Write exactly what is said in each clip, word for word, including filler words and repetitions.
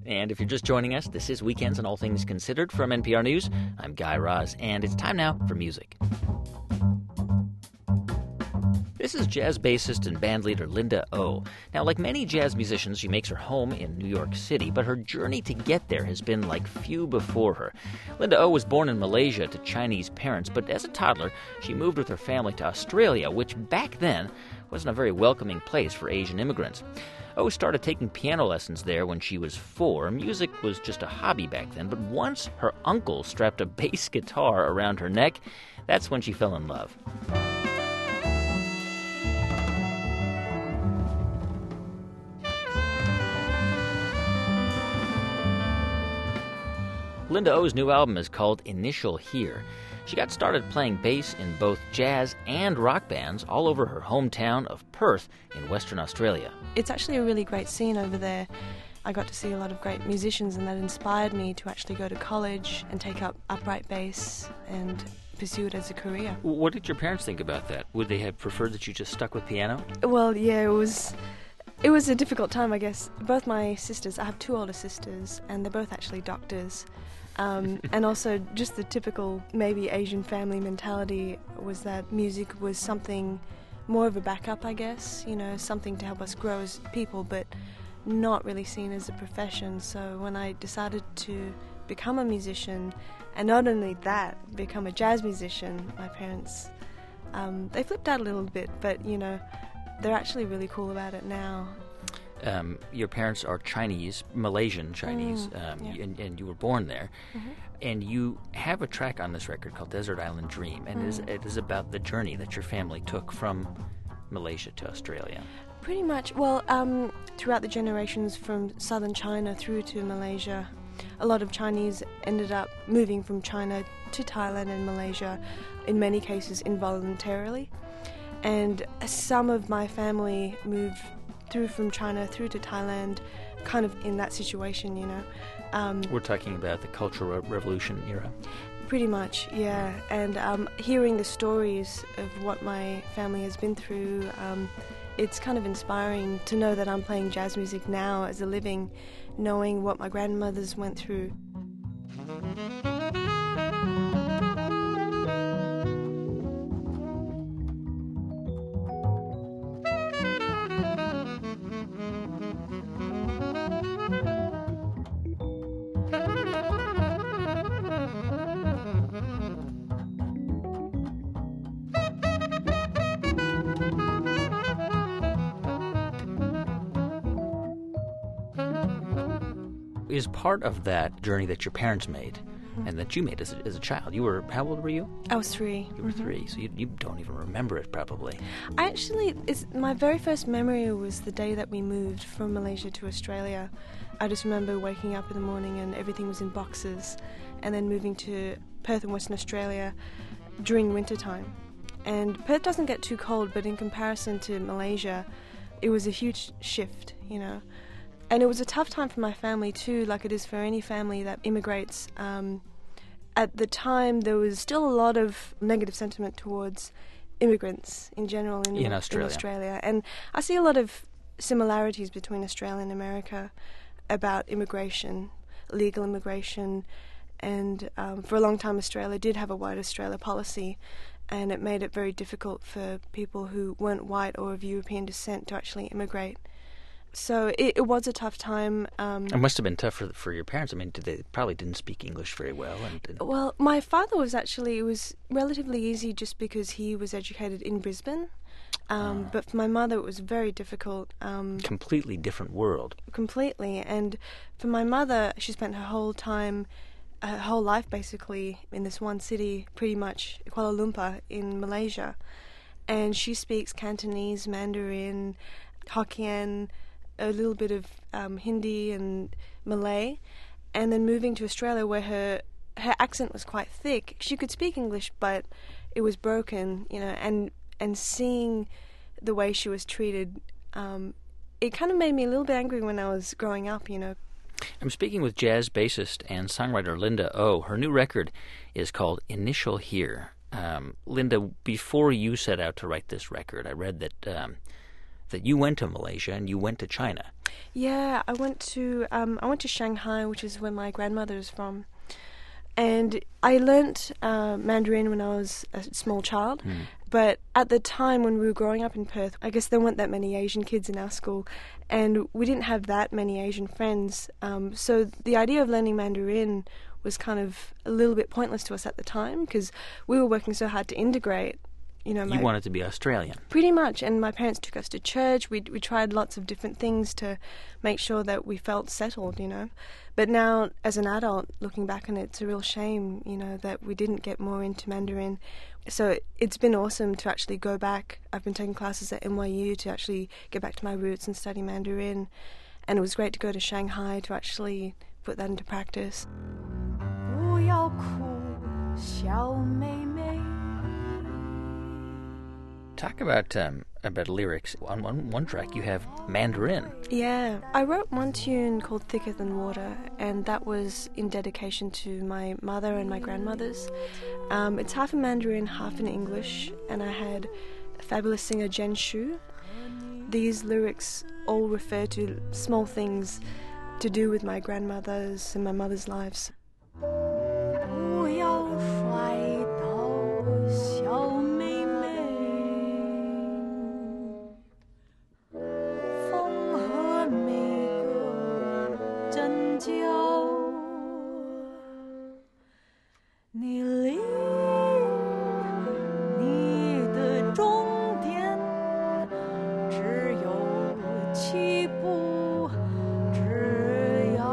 And if you're just joining us, this is Weekends and All Things Considered from N P R News. I'm Guy Raz, and it's time now for music. This is jazz bassist and bandleader Linda Oh. Now, like many jazz musicians, she makes her home in New York City, but her journey to get there has been like few before her. Linda Oh was born in Malaysia to Chinese parents, but as a toddler, she moved with her family to Australia, which back then wasn't a very welcoming place for Asian immigrants. Oh started taking piano lessons there when she was four. Music was just a hobby back then, but once her uncle strapped a bass guitar around her neck, that's when she fell in love. Linda Oh's new album is called Initial Here. She got started playing bass in both jazz and rock bands all over her hometown of Perth in Western Australia. It's actually a really great scene over there. I got to see a lot of great musicians, and that inspired me to actually go to college and take up upright bass and pursue it as a career. What did your parents think about that? Would they have preferred that you just stuck with piano? Well, yeah, it was... It was a difficult time, I guess. Both my sisters, I have two older sisters, and they're both actually doctors. Um, and also just the typical maybe Asian family mentality was that music was something more of a backup, I guess, you know, something to help us grow as people, but not really seen as a profession. So when I decided to become a musician, and not only that, become a jazz musician, my parents, um, they flipped out a little bit, but, you know, they're actually really cool about it now. Um, your parents are Chinese, Malaysian Chinese, Mm, um, yeah. and, and you were born there. Mm-hmm. And you have a track on this record called Desert Island Dream, and Mm. it, is, it is about the journey that your family took from Malaysia to Australia. Pretty much. Well, um, throughout the generations from southern China through to Malaysia, a lot of Chinese ended up moving from China to Thailand and Malaysia, in many cases involuntarily. And some of my family moved through from China through to Thailand, kind of in that situation, you know. Um, We're talking about the Cultural Revolution era. Pretty much, yeah. And um, hearing the stories of what my family has been through, um, it's kind of inspiring to know that I'm playing jazz music now as a living, knowing what my grandmothers went through. Is part of that journey that your parents made Mm-hmm. and that you made as a, as a child. You were, how old were you? I was three. You were three, so you, you don't even remember it probably. I actually, it's, my very first memory was the day that we moved from Malaysia to Australia. I just remember waking up in the morning and everything was in boxes, and then moving to Perth in Western Australia during winter time. And Perth doesn't get too cold, but in comparison to Malaysia, it was a huge shift, you know. And it was a tough time for my family too, like it is for any family that immigrates. Um, at the time, there was still a lot of negative sentiment towards immigrants in general in, In Australia. in Australia. And I see a lot of similarities between Australia and America about immigration, legal immigration. And um, for a long time, Australia did have a white Australia policy, and it made it very difficult for people who weren't white or of European descent to actually immigrate. So it, it was a tough time. Um, It must have been tough for for your parents. I mean, did they probably didn't speak English very well. And, and well, my father was actually, it was relatively easy just because he was educated in Brisbane. Um, Ah. But for my mother, it was very difficult. Um, completely different world. completely. And for my mother, she spent her whole time, her whole life basically, in this one city, pretty much, Kuala Lumpur in Malaysia. And she speaks Cantonese, Mandarin, Hokkien, a little bit of um, Hindi and Malay, and then moving to Australia where her her accent was quite thick. She could speak English, but it was broken, you know, and and seeing the way she was treated, um, it kind of made me a little bit angry when I was growing up, you know. I'm speaking with jazz bassist and songwriter Linda Oh. Her new record is called Initial Here. Um, Linda, before you set out to write this record, I read that um, that you went to Malaysia and you went to China. Yeah, I went to um, I went to Shanghai, which is where my grandmother is from, and I learnt uh, Mandarin when I was a small child. Mm. But at the time when we were growing up in Perth, I guess there weren't that many Asian kids in our school, and we didn't have that many Asian friends. Um, so the idea of learning Mandarin was kind of a little bit pointless to us at the time because we were working so hard to integrate. You know, my, you wanted to be Australian. Pretty much, and my parents took us to church. We we tried lots of different things to make sure that we felt settled, you know. But now, as an adult, looking back on it, it's a real shame, you know, that we didn't get more into Mandarin. So it's been awesome to actually go back. I've been taking classes at N Y U to actually get back to my roots and study Mandarin. And it was great to go to Shanghai to actually put that into practice. 不要哭，小妹妹。 Talk about um, about lyrics. On one, one track, you have Mandarin. Yeah, I wrote one tune called Thicker Than Water, and that was in dedication to my mother and my grandmothers. Um, it's half in Mandarin, half in English, and I had a fabulous singer Jen Shu. These lyrics all refer to small things to do with my grandmother's and my mother's lives. 不要摔倒，小妹妹。风和每个针脚，你离你的终点只有七步之遥。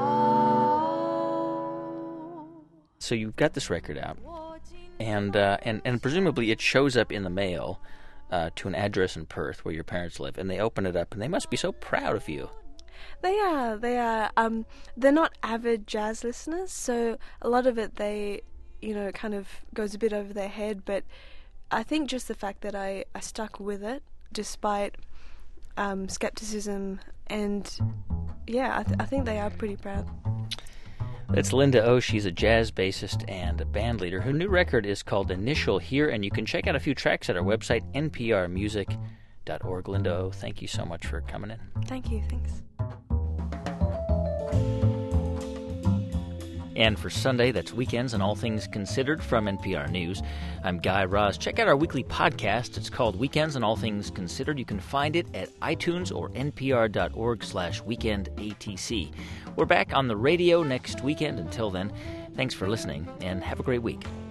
So you've got this record out, and uh, and and presumably it shows up in the mail uh, to an address in Perth where your parents live, and they open it up, and they must be so proud of you. They are, they are. Um, they're not avid jazz listeners, so a lot of it they, you know, kind of goes a bit over their head. But I think just the fact that I, I stuck with it despite um, skepticism, and yeah, I, th- I think they are pretty proud. That's Linda O. She's a jazz bassist and a band leader. Her new record is called Initial Here, and you can check out a few tracks at our website, n p r music dot org. Linda O., thank you so much for coming in. Thank you, thanks. And for Sunday, that's Weekends and All Things Considered from N P R News. I'm Guy Raz. Check out our weekly podcast. It's called Weekends and All Things Considered. You can find it at iTunes or npr.org slash weekendatc. We're back on the radio next weekend. Until then, thanks for listening and have a great week.